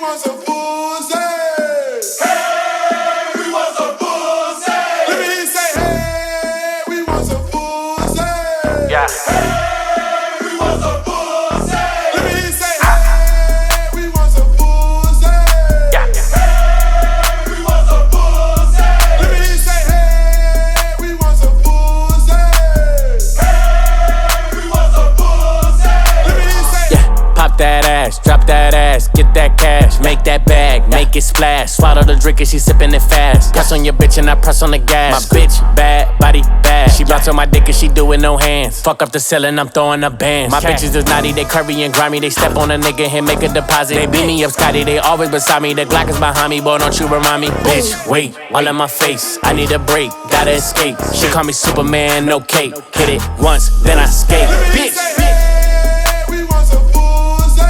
want some pussy. Hey, we want some pussy. Let me hear you say, hey, we want some pussy. Yeah. Hey, we want some pussy. Let me hear you say, hey, we want some pussy. Yeah. Hey, we want some pussy. Let me hear you say, hey, we want some pussy. Hey, we want some pussy. Let me hear you say, Yeah. Pop that ass, drop that ass, get that cash, make that bag, make it splash. Swallow the drink and she sippin' it fast. Press on your bitch and I press on the gas. My bitch bad, body bad. She bounce on my dick and she do it no hands. Fuck up the ceiling, I'm throwing up bands. My bitches is naughty, they curvy and grimy. They step on a nigga and make a deposit. They beat me up, Scotty, they always beside me. The Glock is behind me, boy, don't you remind me. Bitch, wait, all in my face. I need a break, gotta escape. She call me Superman, no cape. Hit it once, then I skate. Bitch. hey, we want some pussy.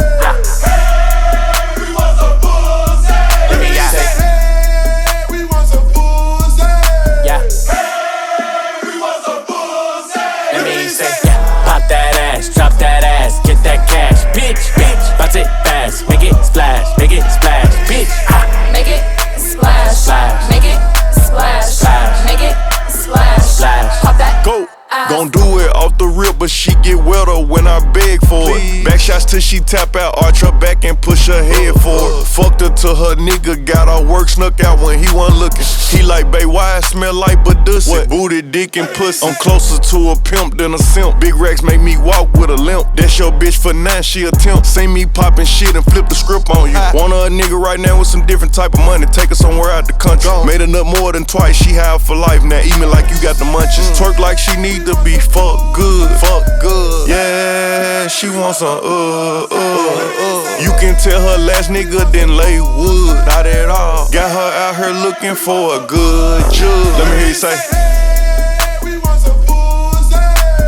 Hey, we want some pussy. Let me hear you say, hey, we want some pussy. Yeah. Hey, we want some pussy. Let me say, yeah. Pop that ass, drop that ass, get that cash, bitch, bitch. Bounce it fast, make it splash, bitch. Ha. Make it splash, Splash. make it splash, Splash. make it splash, Splash. pop that. Go. Gon' do it off the rip, but she get wetter when I beg for it. Back shots till she tap out, arch her back and push her head forward. Fucked her till her nigga got her work snuck out when he wasn't looking. He like, babe, why I smell like Badussy? Booty, dick, and pussy. I'm closer to a pimp than a simp. Big racks make me walk with a limp. That's your bitch for 9, she a temp. See me poppin' shit and flip the script on you. Want her a nigga right now with some different type of money. Take her somewhere out the country. Made her nut more than twice, she high for life. Now eat me like you got the munchies. Twerk like she need to be fuck good. Yeah, she wants some You can tell her last nigga didn't lay wood. Not at all. Got her out here looking for a good judge. Let me hear you say, Hey, we want some pussy.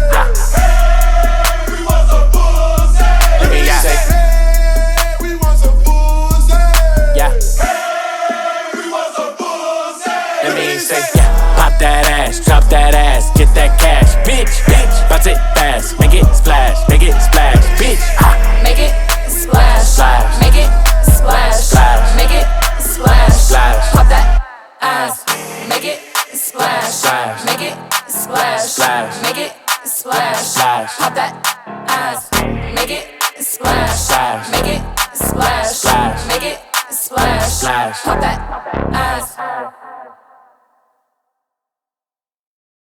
Hey, we want some pussy. Let me say, Hey, we want some pussy. yeah. Hey, we want some pussy. Let me say, yeah. Pop that ass, drop that ass, get that cash, bitch. Bounce it fast, make it splash, bitch. Ha. Make it splash, Splash. make it splash, Splash. make it splash, Splash. pop that ass. Make it splash, Splash. make it splash, Splash. make it splash, Splash. pop that ass. Make it splash, Splash. make it splash, Splash. make it splash, Splash. pop that ass.